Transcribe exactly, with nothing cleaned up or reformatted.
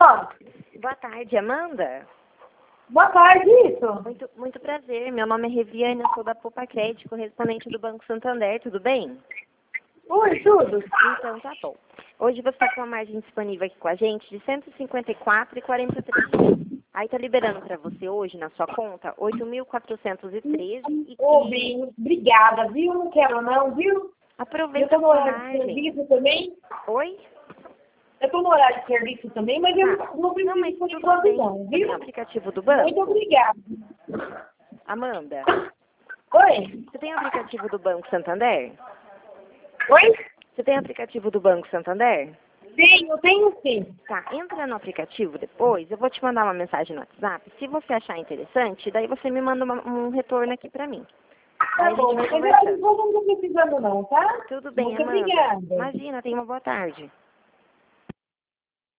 Alô? Boa tarde, Amanda. Boa tarde, isso. Muito, muito prazer. Meu nome é Reviane, eu sou da Poupa Crédito, correspondente do Banco Santander. Tudo bem? Oi, tudo. Então tá bom. Hoje você está com uma margem disponível aqui com a gente de cento e cinquenta e quatro reais e quarenta e três centavos. Aí tá liberando para você hoje na sua conta oito mil quatrocentos e treze e Ô, bem, obrigada, viu? Não quero não, viu? aproveita Eu tô a no horário de margem. serviço também. Oi? Eu tô no horário de serviço também, mas eu Ah, não não, preciso mas de sua tudo bem. não, Você tem o viu? aplicativo do Muito banco? obrigada. Amanda, Oi? você tem o aplicativo do Banco Santander? Oi? Você tem o aplicativo do Banco Santander? Tenho, tenho sim. Tá, entra no aplicativo depois, eu vou te mandar uma mensagem no WhatsApp. Se você achar interessante, daí você me manda uma- um retorno aqui pra mim. Tá Aí a bom, gente vai mas eu conversando. não tô precisando não, tá? Tudo bem, Muito Amanda. obrigada. Imagina, tenha uma boa tarde.